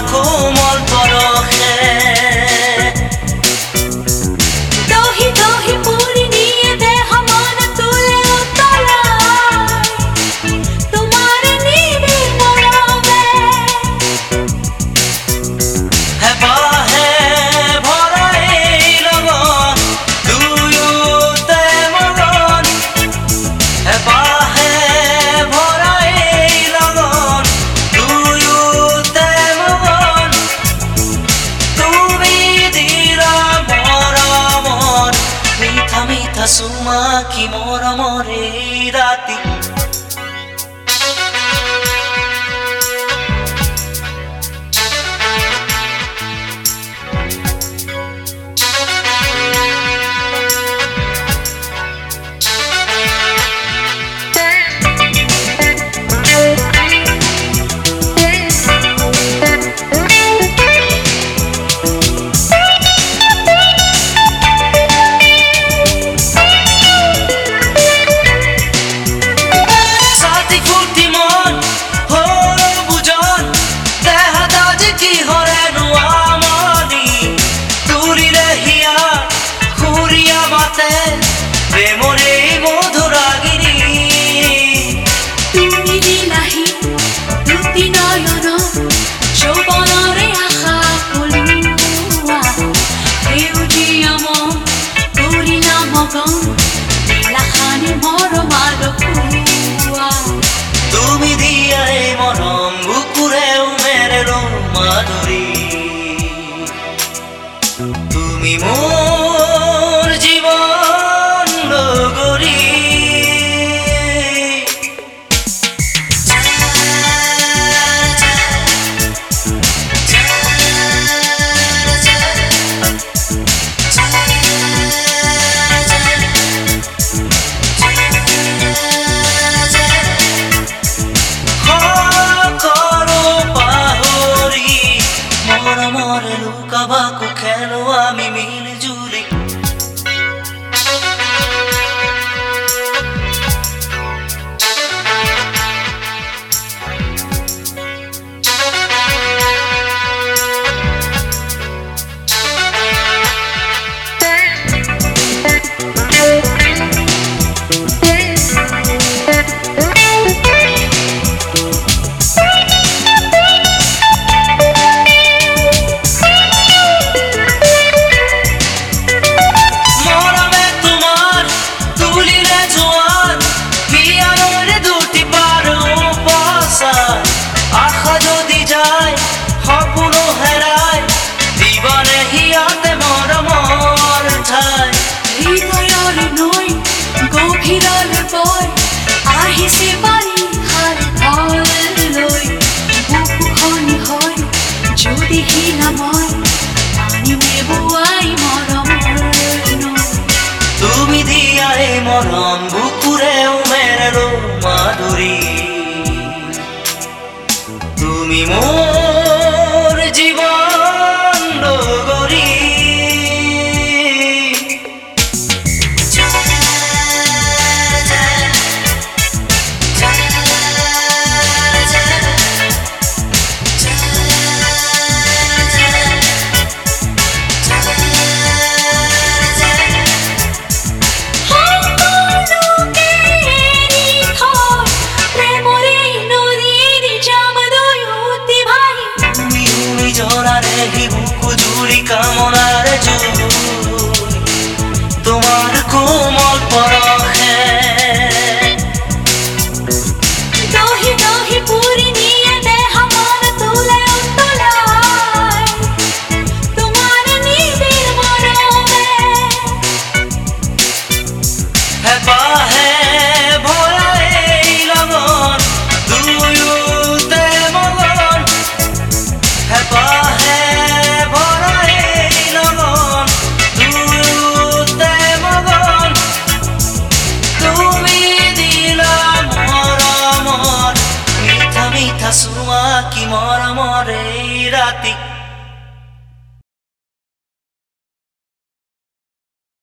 কোমল পরশে দহি দহি পুরি নিয়ে দেহ মন তুলে উতলায় তোমার নিবি মরমে হেপাহে ভরা এই লগন দুয়োতে মগন হেপাহে ভরা এই লগন দুয়োতে মগন তুমি দিলা মৰমৰ মিঠা মিঠা চুমা কি মৰমৰ এই ৰাতি প্রেমরে মধুরাগিনী তুমি দিলাহি দুটি নয়ন যৌবনৰে আশা কলোৱা সেউজীয়া মন কৰিলা মগন নীলাখানি মৰমাৰ খুৱা তুমি দিয়া এই মৰম বুকুৰেও মেৰেলো মাধুৰী তুমি মোৰ জীৱন লগৰী মৰমৰ লুকাবাকো খেলো আমি মিলি জুলি আহিছে পাৰি হাৰ ঘৰলৈ বুকুখনি হয় যদি হিনা মই আনিমে বুৱাই মৰমৰ নৈ তুমি দিয়া এই মৰম বুকুৰেও মেৰেলো মাধুৰী তুমি মোৰ জীৱন লগৰী কামনার তোমার কোমল পরশে দহি দহি পুরি নিয়ে দেহ মন তুলে উতলায় তোমার নিবিড় মরমে হেপাহে ভরা এই লগন দুয়োতে মগন হেপাহে চুমা কি মৰমৰ এই ৰাতি